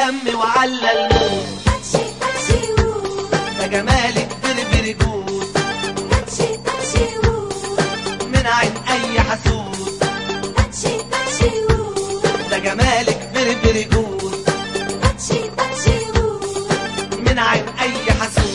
الهم وعلى الموت. تاتشي تاتشي وود، ده جمالك بربر جود، تاتشي تاتشي وود، من عين اي حسود. تاتشي تاتشي وود، ده جمالك بربر جود، تاتشي تاتشي وود، من عين اي حسود.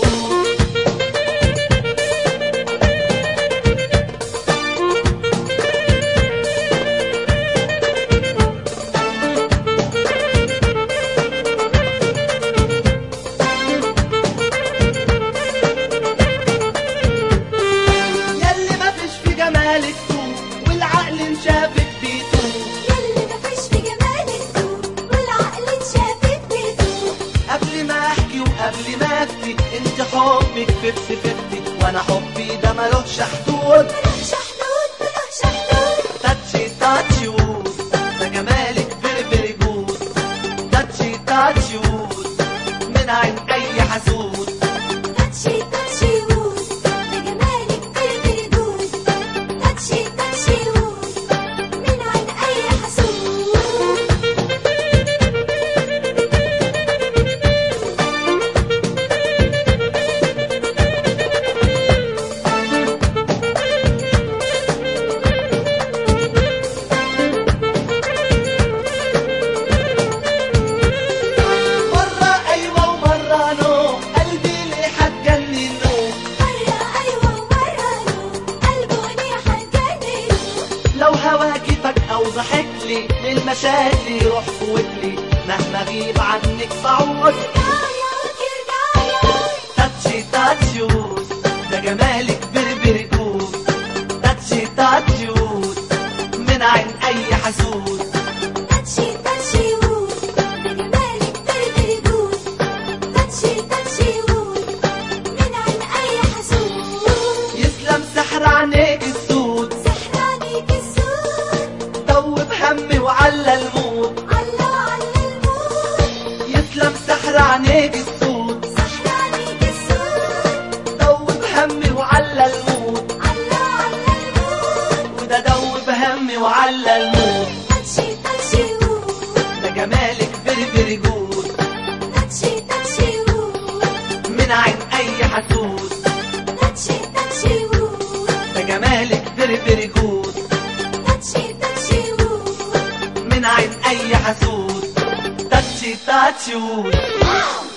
جمالك توب والعقل انشافك بيتوب، ياللي مفيش في جمالك توب والعقل انشافك بيتوب. قبل ما احكي وقبل ما افتي انت حبك ففتي ففتي، وانا حبي ده ملوش حدود. ملوش حدود ملوش حدود. تاتشي تاتشي وود، ده جمالك بربر جود، تاتشي تاتشي وود، من عين اي حسود. تاتشي تاتشي وود، ده جمالك بربر جود، تاتشي تاتشي وود، من عين اي حسود. هواكي فجأة وضحك لي للمشاكل روح قوتلي، مهما اغيب عنك بعود. تاتشي تاتشي وود، ده جمالك بربر جود، تاتشي تاتشي وود، من عين اي حسود. تاتشي تاتشي وود، ده جمالك بربر جود، تاتشي تاتشي وود، من عين اي حسود. يسلم سحر عينيك السود، همي وعلى الموت، على الموت. يسلم سحر عينيك السود، سحر عينيك السود، دوب همي وعلى الموت، على الموت. وده دوب همي وعلى الموت. تاتشي تاتشي وود، ده جمالك بربر جود، تاتشي تاتشي وود، من عين اي حسود. تاتشي تاتشي وود، ده جمالك بربر جود، تاتشي تاتشي وود، من عين اي حسود. تاتشي تاتشي وود.